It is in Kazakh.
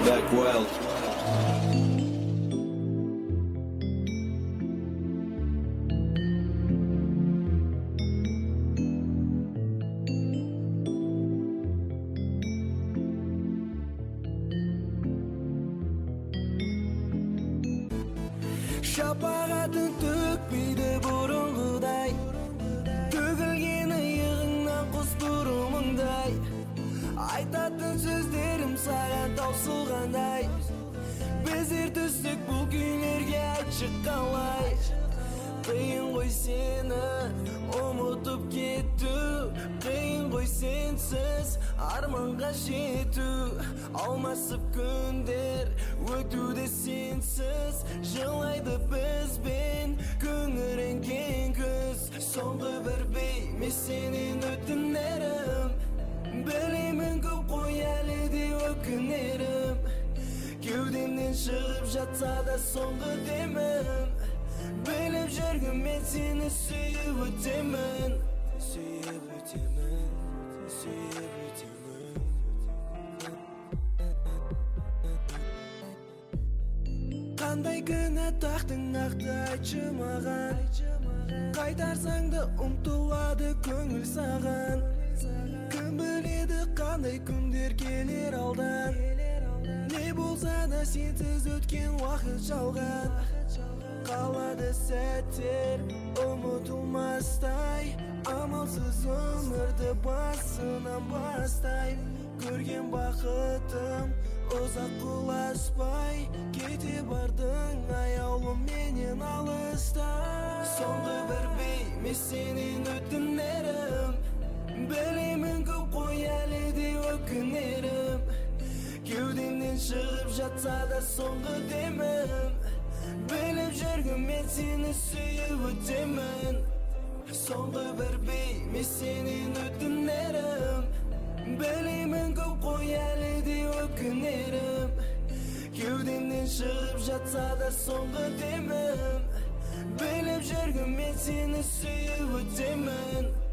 Back wild. Шапағатын төкпейді бұрынғыдай, төгілгені иығыңнан құс бұрымыңдай. Айтатын сөздерім саған таусылғандай, біздер түстік бұл күйлерге айтшы қалай. Қиын ғой сені ұмытып кету, қиын ғой сенсіз арманға жету. Алмасып күндер өтуде сенсіз, жылайды бізбен күңіренген күз. Соңғы бір беймес сенен өтінерім, білемін көп қой әлі де өкінерім. Кеудемнен шығып жатса да соңғы демім, біліп жүргім мен сені сүйіп өтемін. Сүйіп өтемін, сүйіп өтемін. Қандай кінә тақтың нақты айтшы маған, қайтарсаң да ұмтылады көңіл саған. Кім біледі қандай күндер келер алдан, не болса да сенсіз өткен уақыт жалған. Қалады сәттер ұмытылмастай, амалсыз өмірді басынан бастай. Көрген бақытым ұзақ құласпай, кете бардың аяулым менен алыстай. Соңғы бір беймес сенен өтінерім, білемін көп қой әлі де өкінерім. Кеудемнен шығып жатса да соңғы демім, біліп жүргім мен сені сүйіп өтемін. Соңғы бір беймес сенен өтінерім, білемін көп қой әлі де өкінерім. Кеудемнен шығып жатса да соңғы демім, біліп жүргім мен сені сүйіп өтемін.